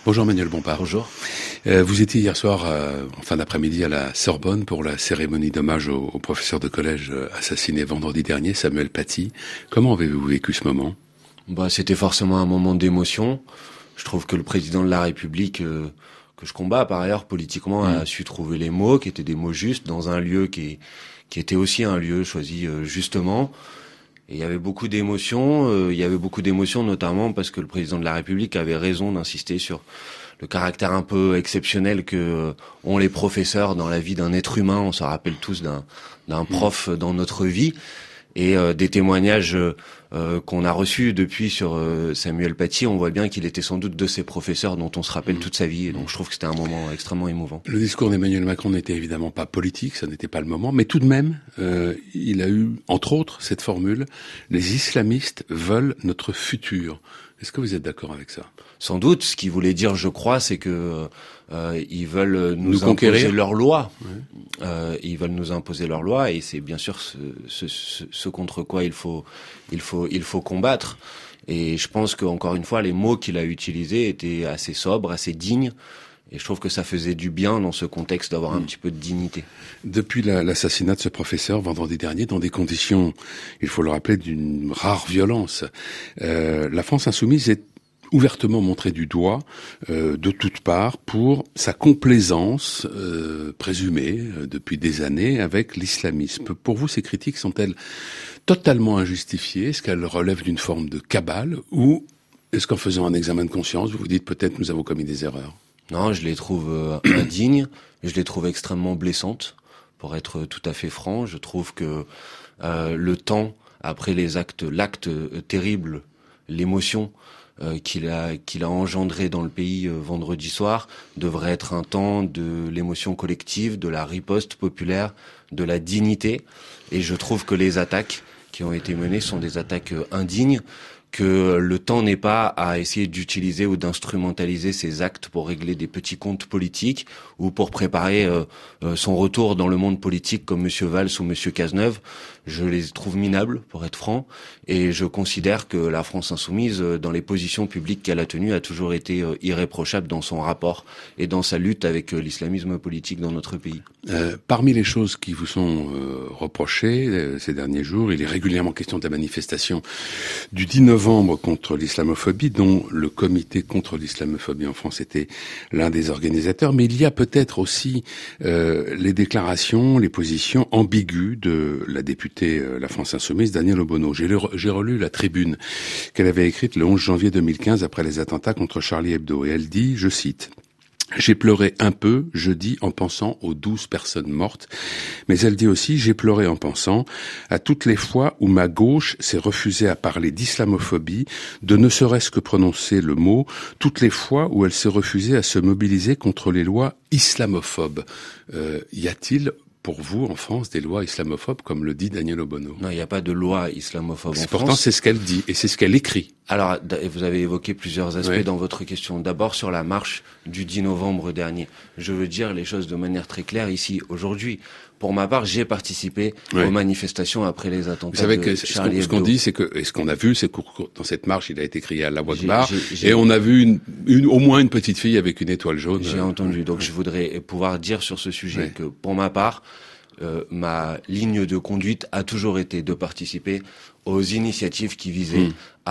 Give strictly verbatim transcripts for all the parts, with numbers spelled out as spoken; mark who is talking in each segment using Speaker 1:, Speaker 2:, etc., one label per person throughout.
Speaker 1: Bonjour Manuel Bompard.
Speaker 2: Bonjour.
Speaker 1: Euh, vous étiez hier soir, euh, en fin d'après-midi, à la Sorbonne pour la cérémonie d'hommage au, au professeur de collège euh, assassiné vendredi dernier, Samuel Paty. Comment avez-vous vécu ce moment ?
Speaker 2: Bah, c'était forcément un moment d'émotion. Je trouve que le président de la République, euh, que je combats par ailleurs politiquement, mmh. a su trouver les mots, qui étaient des mots justes, dans un lieu qui, qui était aussi un lieu choisi euh, justement. Et il y avait beaucoup d'émotions, euh, il y avait beaucoup d'émotions notamment parce que le président de la République avait raison d'insister sur le caractère un peu exceptionnel que euh, ont les professeurs dans la vie d'un être humain. On se rappelle tous d'un, d'un prof dans notre vie. Et euh, des témoignages euh, qu'on a reçus depuis sur euh, Samuel Paty, on voit bien qu'il était sans doute de ces professeurs dont on se rappelle mmh. toute sa vie. Et donc je trouve que c'était un moment extrêmement émouvant.
Speaker 1: Le discours d'Emmanuel Macron n'était évidemment pas politique, ça n'était pas le moment, mais tout de même, euh, il a eu, entre autres, cette formule « Les islamistes veulent notre futur ». Est-ce que vous êtes d'accord avec ça ?
Speaker 2: Sans doute. Ce qu'il voulait dire, je crois, c'est que euh, ils veulent nous,
Speaker 1: nous
Speaker 2: imposer leurs lois.
Speaker 1: Ouais.
Speaker 2: Euh, ils veulent nous imposer leurs lois, et c'est bien sûr ce, ce, ce, ce contre quoi il faut, il faut, il faut combattre. Et je pense qu'encore une fois, les mots qu'il a utilisés étaient assez sobres, assez dignes. Et je trouve que ça faisait du bien dans ce contexte d'avoir un mmh. petit peu de dignité.
Speaker 1: Depuis la, l'assassinat de ce professeur vendredi dernier, dans des conditions, il faut le rappeler, d'une rare violence, euh, la France insoumise est ouvertement montrée du doigt euh, de toutes parts pour sa complaisance euh, présumée euh, depuis des années avec l'islamisme. Pour vous, ces critiques sont-elles totalement injustifiées ? Est-ce qu'elles relèvent d'une forme de cabale ? Ou est-ce qu'en faisant un examen de conscience, vous vous dites peut-être nous avons commis des erreurs ?
Speaker 2: Non, je les trouve euh, indignes, je les trouve extrêmement blessantes, pour être tout à fait franc. Je trouve que euh, le temps, après les actes, l'acte euh, terrible, l'émotion euh, qu'il a, qu'il a engendré dans le pays euh, vendredi soir, devrait être un temps de l'émotion collective, de la riposte populaire, de la dignité. Et je trouve que les attaques qui ont été menées sont des attaques euh, indignes, que le temps n'est pas à essayer d'utiliser ou d'instrumentaliser ces actes pour régler des petits comptes politiques ou pour préparer euh, euh, son retour dans le monde politique comme Monsieur Valls ou Monsieur Cazeneuve. Je les trouve minables, pour être franc, et je considère que la France insoumise, dans les positions publiques qu'elle a tenues, a toujours été euh, irréprochable dans son rapport et dans sa lutte avec euh, l'islamisme politique dans notre pays.
Speaker 1: Euh, parmi les choses qui vous sont euh, reprochées euh, ces derniers jours, il est régulièrement question de la manifestation du dix novembre contre l'islamophobie, dont le comité contre l'islamophobie en France était l'un des organisateurs, mais il y a peut-être aussi euh, les déclarations, les positions ambiguës de la députée euh, La France Insoumise, Danielle Obono. J'ai, le, j'ai relu la tribune qu'elle avait écrite le onze janvier deux mille quinze après les attentats contre Charlie Hebdo, et elle dit, je cite, « J'ai pleuré un peu jeudi en pensant aux douze personnes mortes. » Mais elle dit aussi « J'ai pleuré en pensant à toutes les fois où ma gauche s'est refusée à parler d'islamophobie, de ne serait-ce que prononcer le mot, toutes les fois où elle s'est refusée à se mobiliser contre les lois islamophobes. Euh, » Y a-t-il pour vous, en France, des lois islamophobes, comme le dit Danielle Obono ?
Speaker 2: Non, il n'y a pas de loi islamophobe en France.
Speaker 1: Pourtant, c'est ce qu'elle dit, et c'est ce qu'elle écrit.
Speaker 2: Alors, vous avez évoqué plusieurs aspects
Speaker 1: oui.
Speaker 2: dans votre question. D'abord, sur la marche du dix novembre dernier. Je veux dire les choses de manière très claire ici, aujourd'hui. Pour ma part, j'ai participé oui. aux manifestations après les attentats. Vous savez
Speaker 1: que
Speaker 2: de
Speaker 1: ce,
Speaker 2: Charlie
Speaker 1: qu'on, ce qu'on dit, c'est que, et ce qu'on a vu, c'est que dans cette marche, il a été crié à la Akbar, et on a vu une, une, au moins une petite fille avec une étoile jaune.
Speaker 2: J'ai euh, entendu. Donc, oui. je voudrais pouvoir dire sur ce sujet oui. que, pour ma part, Euh, ma ligne de conduite a toujours été de participer aux initiatives qui visaient mmh.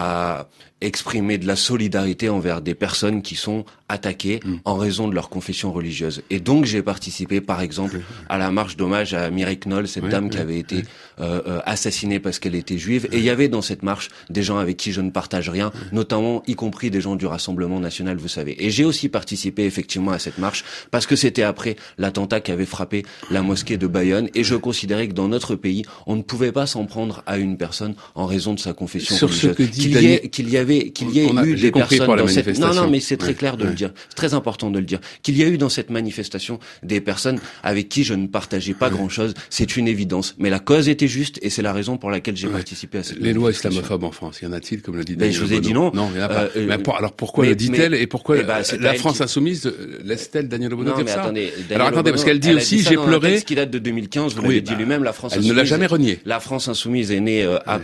Speaker 2: à exprimer de la solidarité envers des personnes qui sont attaquées mmh. en raison de leur confession religieuse. Et donc j'ai participé, par exemple, à la marche d'hommage à Mireille Knoll, cette oui, dame oui, qui avait été oui. euh, euh, assassinée parce qu'elle était juive. Et il y avait dans cette marche des gens avec qui je ne partage rien, notamment y compris des gens du Rassemblement national, vous savez. Et j'ai aussi participé effectivement à cette marche parce que c'était après l'attentat qui avait frappé la mosquée de Bayonne. Et je considérais que dans notre pays, on ne pouvait pas s'en prendre à une personne en raison de sa confession
Speaker 1: Sur
Speaker 2: religieuse.
Speaker 1: Ce que dit
Speaker 2: qu'il, y ait, qu'il y avait, qu'il y ait a, eu des personnes dans cette... Non, non, mais c'est très ouais, clair de ouais. le dire. C'est très important de le dire. Qu'il y a eu dans cette manifestation des personnes avec qui je ne partageais pas ouais. grand-chose, c'est une évidence. Mais la cause était juste et c'est la raison pour laquelle j'ai ouais. participé à cette
Speaker 1: Les lois islamophobes en France, y en a-t-il, comme le dit
Speaker 2: Daniel Obono ? Je vous ai dit non.
Speaker 1: Non, il n'y en a pas. Euh, mais pour, alors pourquoi mais, le dit-elle mais, et pourquoi eh ben, la France qui... insoumise laisse-t-elle Daniel Obono dire ça ?
Speaker 2: Attendez,
Speaker 1: alors attendez, parce qu'elle dit aussi, j'ai pleuré...
Speaker 2: Ce qui date de deux mille quinze, vous l'avez dit lui-même, la France
Speaker 1: Elle ne l'a jamais renié.
Speaker 2: La France insoumise est née après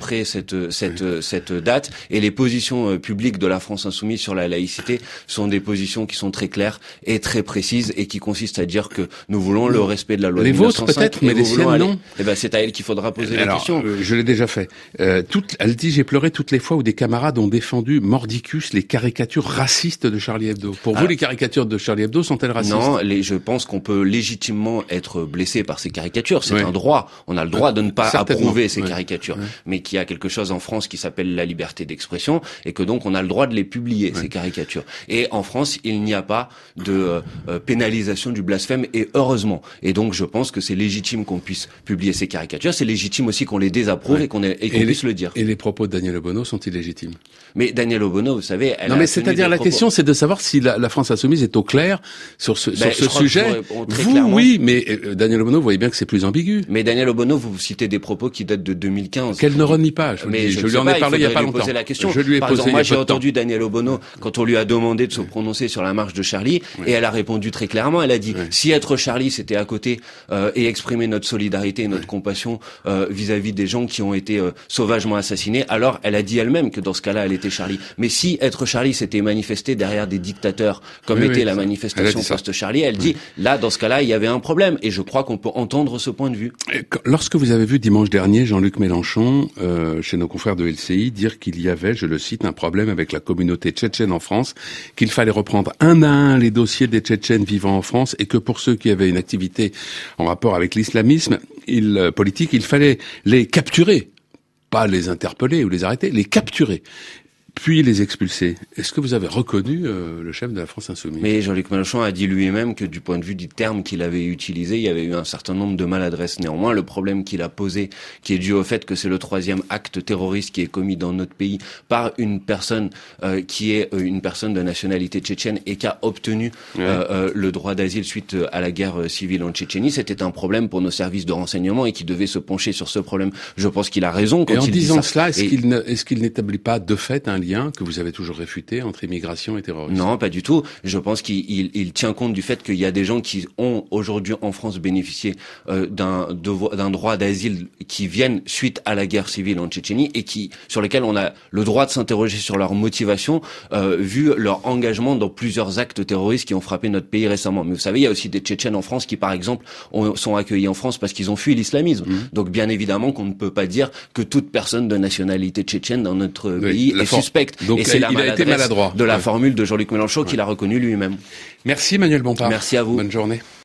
Speaker 2: après cette cette oui. cette date. Et les positions publiques de la France insoumise sur la laïcité sont des positions qui sont très claires et très précises et qui consistent à dire que nous voulons le respect de la loi
Speaker 1: les
Speaker 2: de mille neuf cent cinq.
Speaker 1: Les vôtres peut-être, mais les siennes non.
Speaker 2: Eh ben c'est à elle qu'il faudra poser
Speaker 1: Alors,
Speaker 2: la question.
Speaker 1: Euh, je l'ai déjà fait. Euh, toute, elle dit j'ai pleuré toutes les fois où des camarades ont défendu mordicus les caricatures racistes de Charlie Hebdo. Pour ah. vous, les caricatures de Charlie Hebdo sont-elles racistes?
Speaker 2: Non, les, je pense qu'on peut légitimement être blessé par ces caricatures. C'est oui. un droit. On a le droit de ne pas approuver ces oui. caricatures. Oui. Mais qu'il y a quelque chose en France qui s'appelle la liberté d'expression et que donc on a le droit de les publier, oui. ces caricatures. Et en France, il n'y a pas de euh, pénalisation du blasphème et heureusement. Et donc je pense que c'est légitime qu'on puisse publier ces caricatures. C'est légitime aussi qu'on les désapprouve oui. et qu'on, ait, et qu'on et puisse
Speaker 1: les,
Speaker 2: le dire.
Speaker 1: Et les propos de Daniel Obono sont illégitimes?
Speaker 2: Mais Daniel Obono, vous savez, elle
Speaker 1: non,
Speaker 2: a
Speaker 1: mais c'est-à-dire la
Speaker 2: propos...
Speaker 1: question, c'est de savoir si la, la France insoumise est au clair sur ce,
Speaker 2: ben,
Speaker 1: sur ce sujet. Vous,
Speaker 2: clairement.
Speaker 1: oui, mais euh, Daniel Obono, vous voyez bien que c'est plus ambigu.
Speaker 2: Mais Daniel Obono, vous citez des propos qui datent de deux mille quinze.
Speaker 1: Qu'elle ne renie pas. Je,
Speaker 2: mais
Speaker 1: dis,
Speaker 2: je,
Speaker 1: je lui en ai parlé il y a pas longtemps.
Speaker 2: La question.
Speaker 1: Je lui ai
Speaker 2: Par
Speaker 1: posé
Speaker 2: exemple, moi, j'ai
Speaker 1: entendu
Speaker 2: Daniel Obono quand on lui a demandé de se prononcer sur la marche de Charlie, oui. et elle a répondu très clairement. Elle a dit oui. si être Charlie, c'était à côté euh, et exprimer notre solidarité et notre oui. compassion euh, vis-à-vis des gens qui ont été euh, sauvagement assassinés, alors elle a dit elle-même que dans ce cas-là, elle était Charlie. Mais si être Charlie, c'était manifester derrière des dictateurs, comme
Speaker 1: oui,
Speaker 2: était
Speaker 1: oui,
Speaker 2: la
Speaker 1: ça.
Speaker 2: manifestation post-Charlie, elle dit oui. là, dans ce cas-là, il y avait un problème. Et je crois qu'on peut entendre ce point de vue.
Speaker 1: Lorsque vous avez vu dimanche dernier Jean-Luc Mélenchon, euh, chez nos confrères de L C I, dire qu'il y avait, je le cite, un problème avec la communauté tchétchène en France, qu'il fallait reprendre un à un les dossiers des Tchétchènes vivant en France et que pour ceux qui avaient une activité en rapport avec l'islamisme il, euh, politique, il fallait les capturer, pas les interpeller ou les arrêter, les capturer, puis les expulser. Est-ce que vous avez reconnu euh, le chef de la France insoumise?
Speaker 2: Mais Jean-Luc Mélenchon a dit lui-même que du point de vue du terme qu'il avait utilisé, il y avait eu un certain nombre de maladresses. Néanmoins, le problème qu'il a posé, qui est dû au fait que c'est le troisième acte terroriste qui est commis dans notre pays par une personne euh, qui est euh, une personne de nationalité tchétchène et qui a obtenu ouais. euh, euh, le droit d'asile suite à la guerre civile en Tchétchénie, c'était un problème pour nos services de renseignement et qui devait se pencher sur ce problème. Je pense qu'il a raison quand
Speaker 1: et en
Speaker 2: il
Speaker 1: disant
Speaker 2: dit ça.
Speaker 1: cela, est-ce
Speaker 2: et...
Speaker 1: qu'il ne, est-ce qu'il n'établit pas de fait un lien que vous avez toujours réfuté entre immigration et terrorisme?
Speaker 2: Non, pas du tout. Je pense qu'il il, il tient compte du fait qu'il y a des gens qui ont aujourd'hui en France bénéficié euh, d'un, de, d'un droit d'asile qui viennent suite à la guerre civile en Tchétchénie et qui sur lesquels on a le droit de s'interroger sur leur motivation euh, vu leur engagement dans plusieurs actes terroristes qui ont frappé notre pays récemment. Mais vous savez, il y a aussi des Tchétchènes en France qui, par exemple, ont, sont accueillis en France parce qu'ils ont fui l'islamisme. Mmh. Donc, bien évidemment, qu'on ne peut pas dire que toute personne de nationalité tchétchène dans notre oui, pays est for- suspecte.
Speaker 1: Donc,
Speaker 2: et c'est la
Speaker 1: il a été maladroit
Speaker 2: de la
Speaker 1: ouais.
Speaker 2: formule de Jean-Luc Mélenchon ouais. qu'il a reconnu lui-même.
Speaker 1: Merci Emmanuel Bompard.
Speaker 2: Merci à vous.
Speaker 1: Bonne journée.